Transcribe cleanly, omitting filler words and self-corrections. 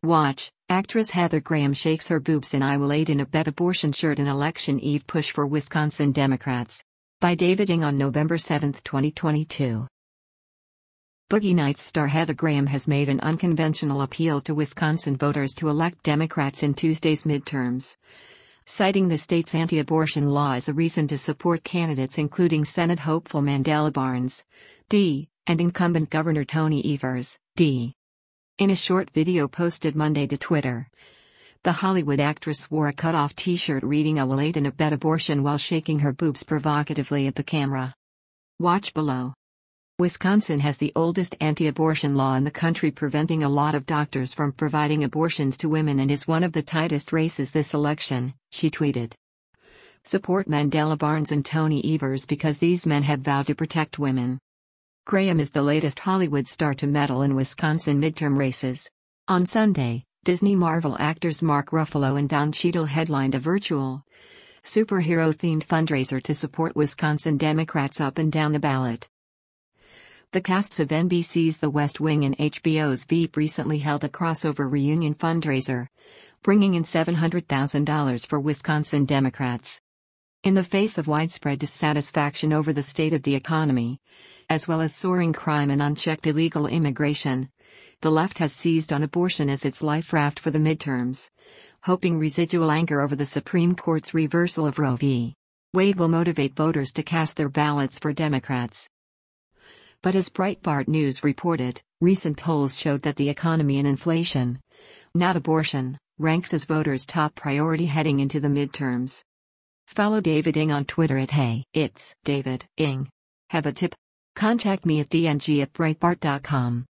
Watch, actress Heather Graham shakes her boobs in "I will aid and abet abortion" shirt in election eve push for Wisconsin Democrats. By David Ng on November 7, 2022. Boogie Nights star Heather Graham has made an unconventional appeal to Wisconsin voters to elect Democrats in Tuesday's midterms, citing the state's anti-abortion law as a reason to support candidates including Senate hopeful Mandela Barnes, D., and incumbent Governor Tony Evers, D. In a short video posted Monday to Twitter, the Hollywood actress wore a cut-off t-shirt reading "I will aid and abet abortion" while shaking her boobs provocatively at the camera. Watch below. Wisconsin has the oldest anti-abortion law in the country, preventing a lot of doctors from providing abortions to women, and is one of the tightest races this election, she tweeted. Support Mandela Barnes and Tony Evers because these men have vowed to protect women. Graham is the latest Hollywood star to meddle in Wisconsin midterm races. On Sunday, Disney Marvel actors Mark Ruffalo and Don Cheadle headlined a virtual, superhero-themed fundraiser to support Wisconsin Democrats up and down the ballot. The casts of NBC's The West Wing and HBO's Veep recently held a crossover reunion fundraiser, bringing in $700,000 for Wisconsin Democrats. In the face of widespread dissatisfaction over the state of the economy, as well as soaring crime and unchecked illegal immigration, the left has seized on abortion as its life raft for the midterms, hoping residual anger over the Supreme Court's reversal of Roe v. Wade will motivate voters to cast their ballots for Democrats. But as Breitbart News reported, recent polls showed that the economy and inflation, not abortion, ranks as voters' top priority heading into the midterms. Follow David Ng on Twitter at Hey, it's David Ng. Have a tip? Contact me at dng@breitbart.com.